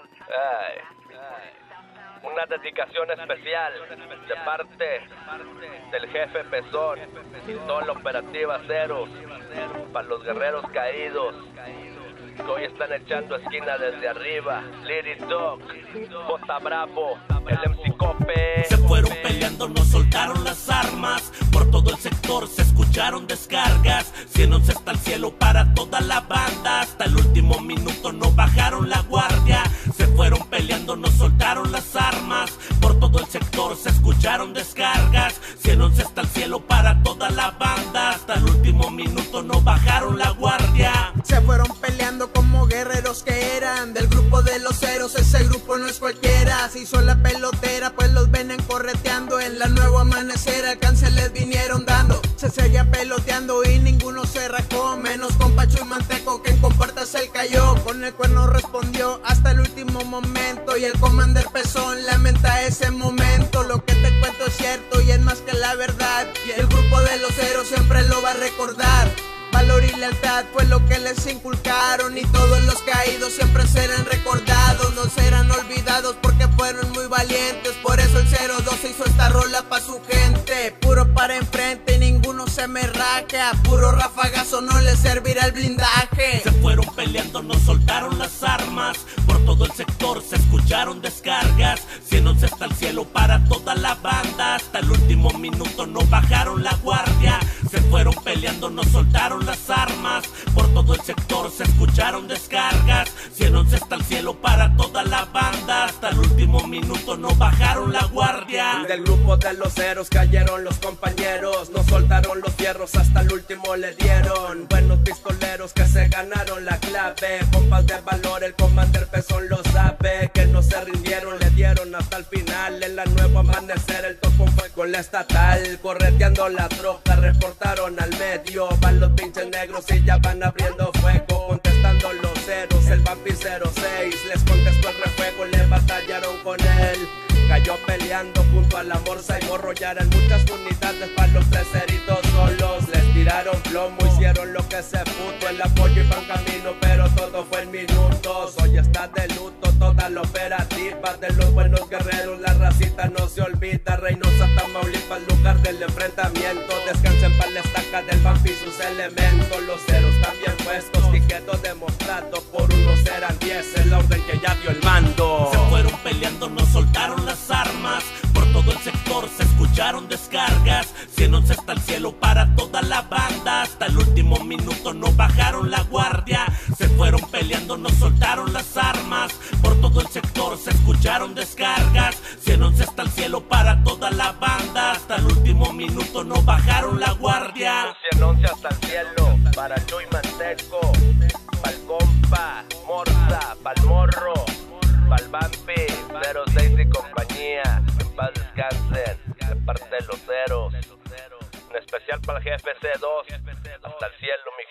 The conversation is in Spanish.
Ay, una dedicación especial de parte del jefe Pezón y toda la operativa Cero para los guerreros caídos que hoy están echando esquina desde arriba. Lady Dog, J Bravo, el MC Cope. Se fueron peleando, no soltaron las armas. Por todo el sector se escucharon descargas. 111 hasta el cielo para toda la banda. Hasta el último minuto no bajaron la guardia. Se fueron peleando, no soltaron las armas. Por todo el sector se escucharon descargas. 111 hasta el cielo para toda la banda. Hasta el último minuto no bajaron la guardia. Se fueron peleando como guerreros que eran del grupo de los ceros. Ese grupo no es cualquiera. Se hizo la pelotera, pues los venen correteando. En la nueva amanecer alcance les vinieron dando. Se seguía peloteando y ninguno se rajó, menos con Pacho y Manteco, que en compartas él cayó. Con el cuerno respondió hasta el último momento. Y el Commander Pezón lamenta ese momento. Lo que te cuento es cierto y es más que la verdad. Y el grupo de los ceros siempre lo va a recordar. Valor y lealtad fue lo que les inculcaron. Y todos los caídos siempre serán recordados. No serán olvidados porque fueron muy valientes. Por eso el 02 hizo esta rola pa' su gente. Puro para enfrente y ninguno se me raje. A puro rafagazo no les servirá el blindaje. Se fueron peleando, no soltaron las armas. Por todo el sector se escucharon descargas. 111 hasta el cielo para toda la banda. Hasta el último minuto no bajaron la guardia. Se fueron peleando, no soltaron las armas. Por todo el sector se escucharon descargas. 111 hasta el cielo para toda la banda. Hasta el último minuto no bajaron la guardia. Del grupo de los ceros cayeron los compañeros. No soltaron los fierros, hasta el último le dieron. Buenos pistoleros que se ganaron la clave. Compas de valor, el Commander Pezón lo sabe. Que no se rindieron, le dieron hasta el final. En la nueva amanecer el topón fue con la estatal. Correteando la tropa, reportaron al medio. Van los pinches negros y ya van abriendo fuego. Contestando los ceros, el Vampi 06 les contestó el refuego, le batallaron con él. Cayó peleando junto a la Morsa y Morro. Ya eran muchas unidades para los tres ceritos solos. Les tiraron plomo, hicieron lo que se pudo. El apoyo iba en camino, pero todo fue en minutos. Hoy está de luto toda la operativa de los buenos guerreros. La racita no se olvida. Reynosa, Tamaulipas, lugar del enfrentamiento. Descansen para la estaca del Vampi y sus elementos. Los ceros también puestos y quedó demostrado. Por unos eran 10, el orden que ya dio el mando. Se fueron peleando, no soltaron las armas. Por todo el sector se escucharon descargas. 111 hasta el cielo para toda la banda. Hasta el último minuto no bajaron la guardia. Se fueron peleando, no soltaron las armas. Por todo el sector se escucharon descargas. 111 hasta el cielo para toda la banda. Hasta el último minuto no bajaron la guardia. 111 hasta el cielo para Chuy Manteco, pa'l compa, Morsa, pa'l morro, pa'l Vampi, 06 y compañía. En paz descansen, de parte de los ceros. En especial para el jefe C2, hasta el cielo, mi